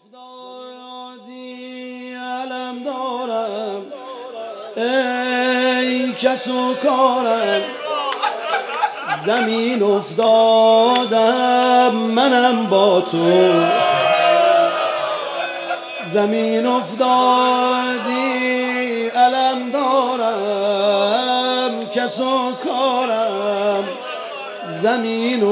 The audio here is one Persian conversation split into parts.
افتادی علم دارم ای کس و کارم، زمین افتادم منم با تو. زمین افتادی علم دارم کس و کارم، زمین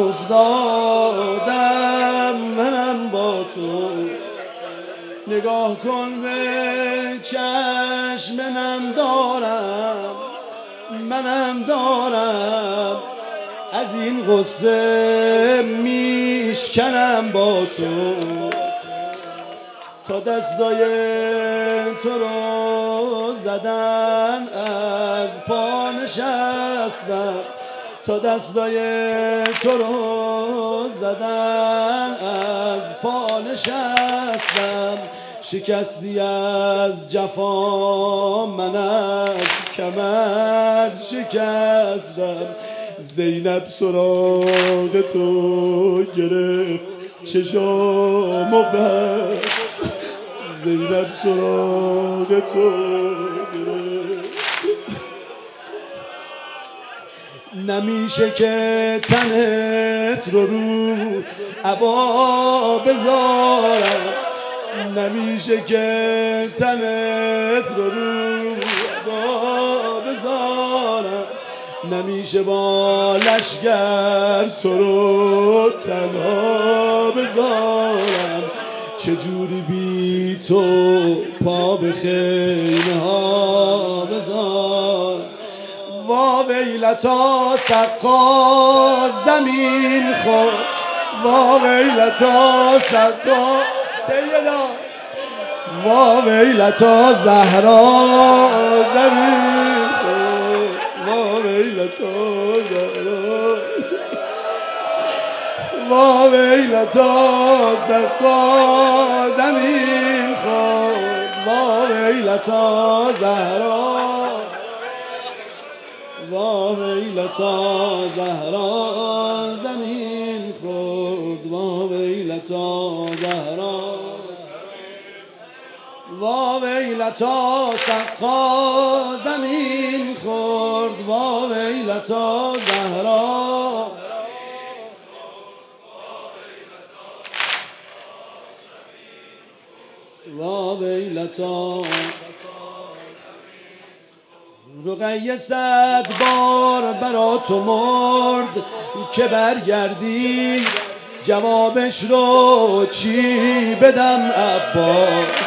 افتادم منم با تو. نگاه کن به چشم نم دارم منم دارم، از این غصه میشکنم با تو. تا دستای تو رو زدن از پا نشستم، تا دستای تو رو زدن از پا نشستم. شکستی از جفا من از کمر شکستم. زینب سراغ تو گرفت چشامو بست، زینب سراغ تو گرفت. نمیشه که تنت رو عبا بذارم، نمیشه که تنت رو عبا بذارم، نمیشه با لشگر تو رو تنها بذارم. چجوری بی تو پا به خیمه ها بذارم. وا ویلتا سقا زمین خور، وا ویلتا سقا سیدا، وا ویلتا زهرا زمین خور، وا ویلتا زهرا، وا ویلتا سقا زمین خور، وا ویلتا زهرا، وا ویلتا زهرا زمین خورد، وا ویلتا زهرا، وا ویلتا سقا زمین خورد، وا ویلتا زهرا، وا ویلتا. رقیه 100 بار برا تو مرد که برگردی، جوابش رو چی بدم عباس.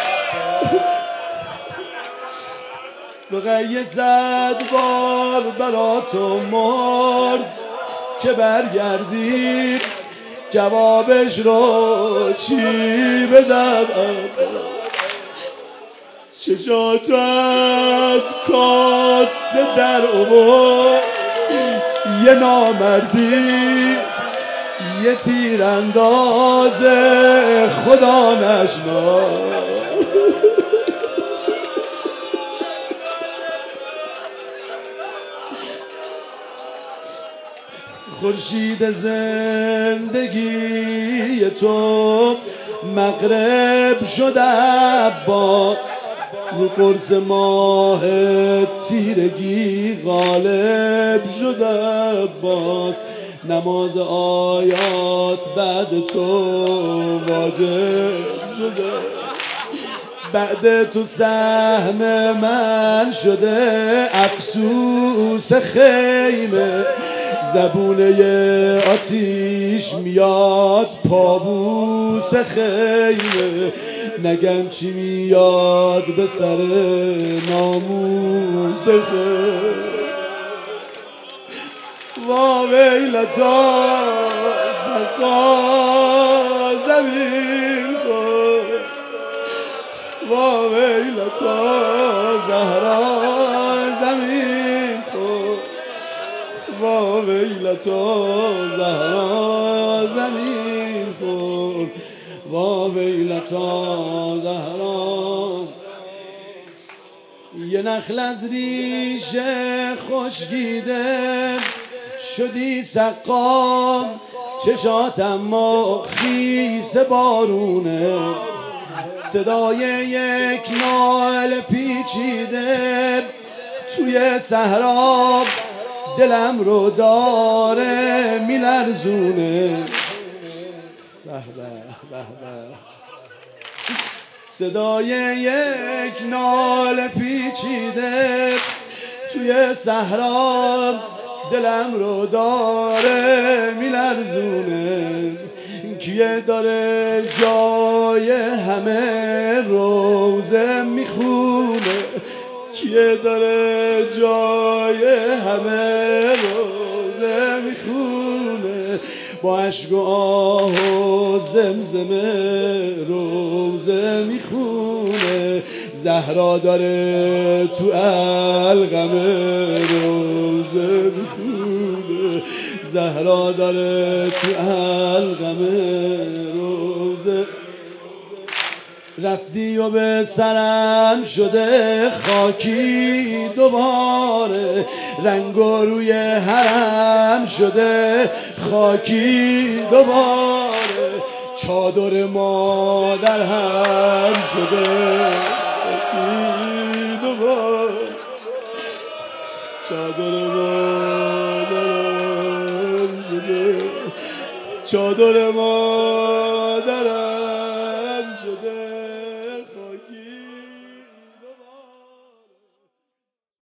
رقیه 100 بار برا تو مرد که برگردی، جوابش رو چی بدم عباس. چشاتو از کاسه در آورد یه نامردی، یه تیرانداز خدا نشنا. خورشید زندگی تو مغرب شده عباس، رو قرص ماه تیرگی غالب شده عباس. نماز آیات بعد تو واجب شده، بعد تو سهم من شده افسوس خیمه. زبونه آتیش میاد پابوس خیمه، نگم چی میاد به سر ناموس خیمه. وا ویلتا سقا زمین خور، وا ویلتا زهرا زمین خور، وا ویلتا زهرا زمین خور، وا ویلتا زهرا. یه نخل از ریشه خشکیده شدی سقام، چشاتم ما خیس بارونه. صدای یک ناله پیچیده توی صحرا دلم رو داره میلرزونه. به به به به. صدای یک ناله پیچیده توی صحرا دلم رو داره میلرزونه. کیه داره جای همه روزه میخونه؟ کیه داره جای همه روزه میخونه؟ با عشق و آه و زمزمه روزه میخونه. زهرا داره تو القم روزه میخونه. زهرا داره تو القم روزه. رفتی و به سرم شده خاکی دوباره، رنگ و روی حرم شده خاکی دوباره. چادر مادر هم شده خاکی دوباره. چادر مادرم شده، چادر مادرم